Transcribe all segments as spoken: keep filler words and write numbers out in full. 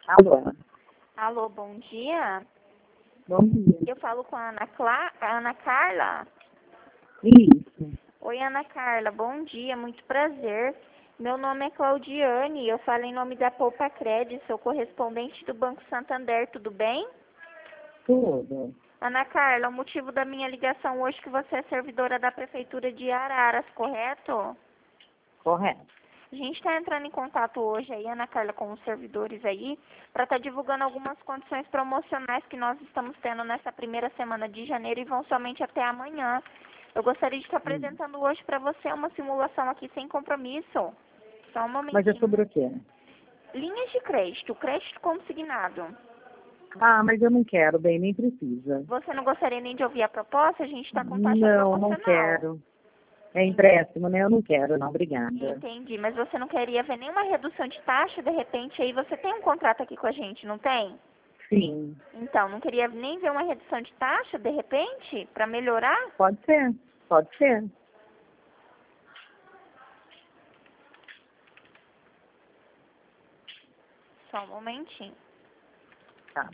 Alô? Alô, bom dia. Bom dia. Eu falo com a Ana, Cla... a Ana Carla. Isso. Oi, Ana Carla, bom dia, muito prazer. Meu nome é Claudiane, eu falo em nome da Poupa Cred, sou correspondente do Banco Santander, tudo bem? Tudo. Ana Carla, o motivo da minha ligação hoje é que você é servidora da Prefeitura de Araras, correto? Correto. A gente está entrando em contato hoje aí, Ana Carla, com os servidores aí, para estar tá divulgando algumas condições promocionais que nós estamos tendo nessa primeira semana de janeiro e vão somente até amanhã. Eu gostaria de estar apresentando hoje para você uma simulação aqui sem compromisso. Só um momentinho. Mas é sobre o quê? Linhas de crédito, crédito consignado. Ah, mas eu não quero, bem, nem precisa. Você não gostaria nem de ouvir a proposta? A gente está com taxa Não, promocional. não quero. É empréstimo, né? Eu não quero, não. Obrigada. Entendi, mas você não queria ver nenhuma redução de taxa, de repente aí você tem um contrato aqui com a gente, não tem? Sim. Então, não queria nem ver uma redução de taxa, de repente, para melhorar? Pode ser. Pode ser. Só um momentinho. Tá.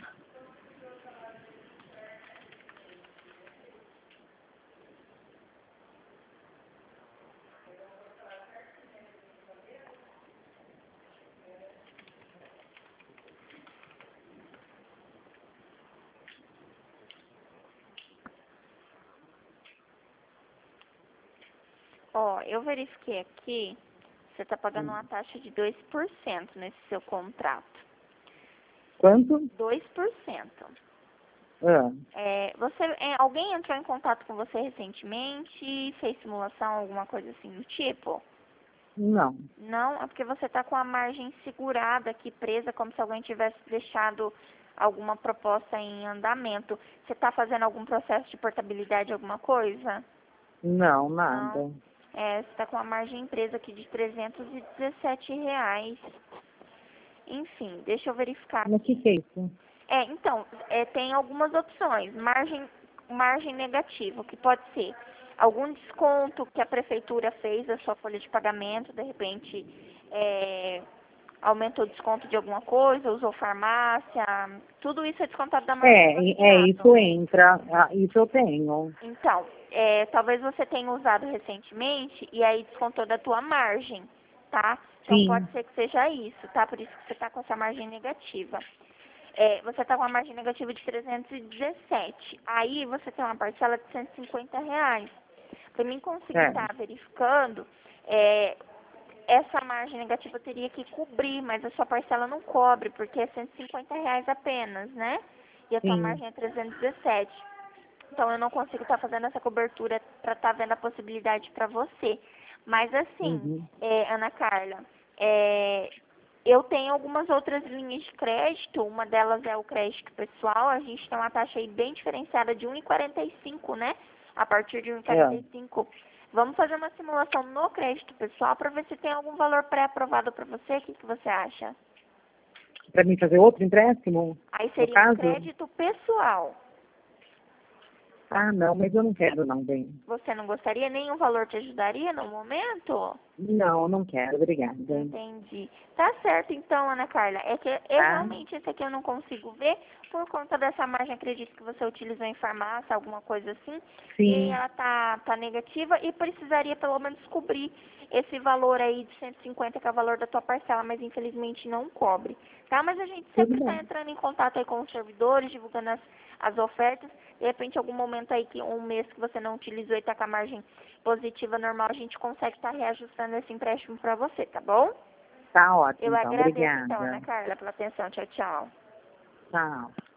Ó, eu verifiquei aqui, você está pagando Hum. uma taxa de dois por cento nesse seu contrato. Quanto? dois por cento. Ah, É, você, é, alguém entrou em contato com você recentemente, fez simulação, alguma coisa assim do tipo? não. Não, é porque você está com a margem segurada aqui, presa, como se alguém tivesse deixado alguma proposta em andamento. Você está fazendo algum processo de portabilidade, alguma coisa? Não, Não. nada. É, você está com a margem presa aqui de trezentos e dezessete reais. Enfim, deixa eu verificar Mas o que aqui. que é isso? É, então, é, tem algumas opções. Margem, margem negativa, que pode ser algum desconto que a prefeitura fez da sua folha de pagamento, de repente é, aumentou o desconto de alguma coisa, usou farmácia, tudo isso é descontado da margem É, é, consignado. isso entra. Ah, isso eu tenho. Então, é, talvez você tenha usado recentemente e aí descontou da tua margem, tá? Então Sim. pode ser que seja isso, tá? Por isso que você está com essa margem negativa. É, você está com uma margem negativa de trezentos e dezessete. Aí você tem uma parcela de cento e cinquenta reais. Para mim conseguir É. estar verificando, é, essa margem negativa eu teria que cobrir, mas a sua parcela não cobre, porque é cento e cinquenta reais apenas, né? E a tua Sim. margem é trezentos e dezessete. Então eu não consigo estar fazendo essa cobertura para estar vendo a possibilidade para você. Mas assim, Uhum. é, Ana Carla, é, eu tenho algumas outras linhas de crédito, uma delas é o crédito pessoal, a gente tem uma taxa aí bem diferenciada de um vírgula quarenta e cinco, né? A partir de um vírgula quarenta e cinco. Vamos fazer uma simulação no crédito pessoal para ver se tem algum valor pré-aprovado para você, o que, que você acha? Para mim fazer outro empréstimo, Aí no seria um caso? crédito pessoal. Ah, não, mas eu não quero não, bem. Você não gostaria? Nenhum valor te ajudaria no momento? Não, não quero, obrigada. Entendi. Tá certo então, Ana Carla. É que eu Tá? realmente esse aqui eu não consigo ver por conta dessa margem, acredito que você utilizou em farmácia, alguma coisa assim. E aí Sim, ela tá, tá negativa e precisaria pelo menos cobrir esse valor aí de cento e cinquenta, que é o valor da tua parcela, mas infelizmente não cobre. Tá? Mas a gente tudo sempre está bem. entrando em contato aí com os servidores, divulgando as, as ofertas. De repente, algum momento aí que um mês que você não utilizou e está com a margem positiva normal, a gente consegue estar reajustando esse empréstimo para você, tá bom? Tá ótimo, Eu então. agradeço então, Ana Obrigada. Carla, pela atenção. Tchau, tchau. Tchau.